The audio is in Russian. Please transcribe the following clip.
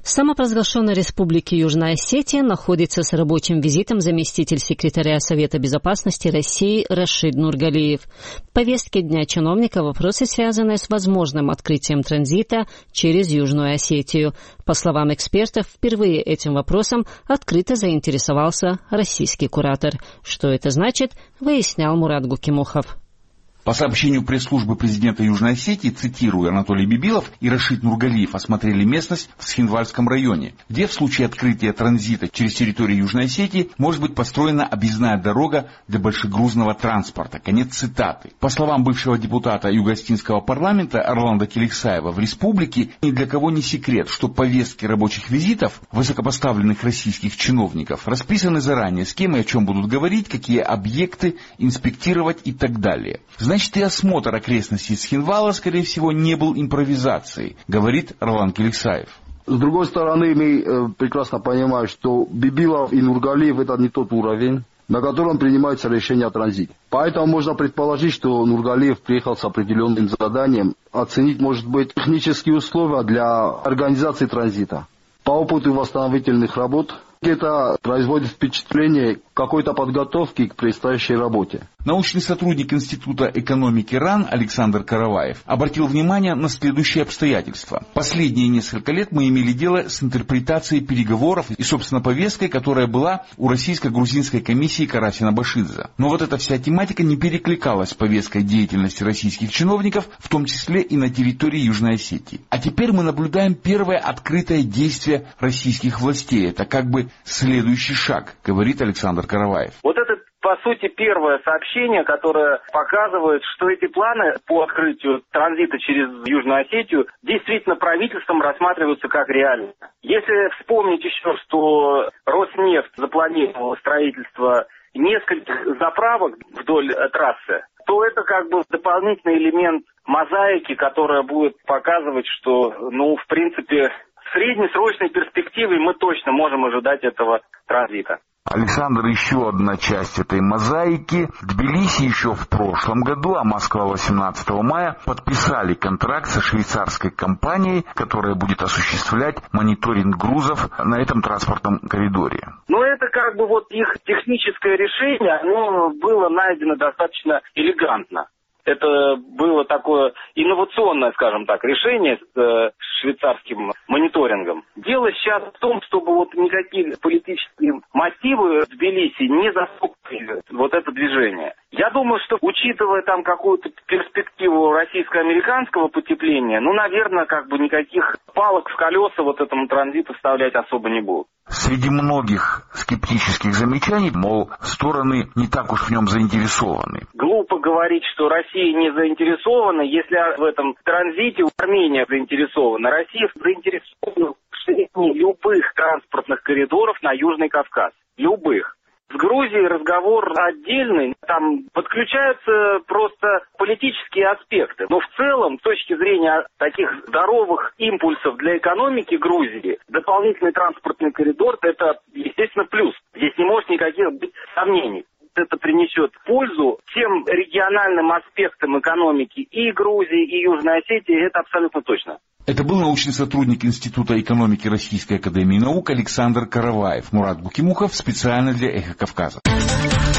В самопровозглашенной республике Южная Осетия находится с рабочим визитом заместитель секретаря Совета безопасности России Рашид Нургалиев. В повестке дня чиновника вопросы, связанные с возможным открытием транзита через Южную Осетию. По словам экспертов, впервые этим вопросом открыто заинтересовался российский куратор. Что это значит, выяснял Мурат Гукимухов. По сообщению пресс-службы президента Южной Осетии, цитирую, Анатолий Бибилов и Рашид Нургалиев осмотрели местность в Схинвальском районе, где в случае открытия транзита через территорию Южной Осетии может быть построена объездная дорога для большегрузного транспорта. Конец цитаты. По словам бывшего депутата Юго-Остинского парламента Орландо Келексаева, в республике ни для кого не секрет, что повестки рабочих визитов высокопоставленных российских чиновников расписаны заранее, с кем и о чем будут говорить, какие объекты инспектировать и так далее. Значит, и осмотр окрестностей Схинвала, скорее всего, не был импровизацией, говорит Орландо Келексаев. С другой стороны, мы прекрасно понимаем, что Бибилов и Нургалиев — это не тот уровень, на котором принимается решение о транзите. Поэтому можно предположить, что Нургалиев приехал с определенным заданием оценить, может быть, технические условия для организации транзита. По опыту восстановительных работ это производит впечатление какой-то подготовки к предстоящей работе. Научный сотрудник Института экономики РАН Александр Караваев обратил внимание на следующие обстоятельства. Последние несколько лет мы имели дело с интерпретацией переговоров и, собственно, повесткой, которая была у российско-грузинской комиссии Карасина-Башидзе. Но вот эта вся тематика не перекликалась с повесткой деятельности российских чиновников, в том числе и на территории Южной Осетии. А теперь мы наблюдаем первое открытое действие российских властей. Это как бы следующий шаг, говорит Александр Караваев. Вот это, по сути, первое сообщение, которое показывает, что эти планы по открытию транзита через Южную Осетию действительно правительством рассматриваются как реальные. Если вспомнить еще, что Роснефть запланировала строительство нескольких заправок вдоль трассы, то это как бы дополнительный элемент мозаики, которая будет показывать, что, в принципе, в среднесрочной перспективе мы точно можем ожидать этого транзита. Александр, еще одна часть этой мозаики. Тбилиси еще в прошлом году, а Москва 18 мая, подписали контракт со швейцарской компанией, которая будет осуществлять мониторинг грузов на этом транспортном коридоре. Это как бы их техническое решение, оно было найдено достаточно элегантно. Это было такое инновационное, скажем так, решение с швейцарским мониторингом. Дело сейчас в том, чтобы никакие политические мотивы в Тбилиси не застопорили это движение. Я думаю, что, учитывая там какую-то перспективу российско-американского потепления, наверное, никаких палок в колеса этому транзиту вставлять особо не будут. Среди многих скептических замечаний, мол, стороны не так уж в нем заинтересованы. Глупо говорить, что Россия не заинтересована, если в этом транзите Армения заинтересована. Россия заинтересована в расширении любых транспортных коридоров на Южный Кавказ. Любых. С Грузией разговор отдельный, там подключаются просто политические аспекты. Но в целом, с точки зрения таких здоровых импульсов для экономики Грузии, дополнительный транспортный коридор – это, естественно, плюс. Здесь не может никаких быть сомнений. Это принесет пользу тем региональным аспектам экономики и Грузии, и Южной Осетии, это абсолютно точно. Это был научный сотрудник Института экономики Российской академии наук Александр Караваев. Мурат Гукимухов специально для «Эхо Кавказа».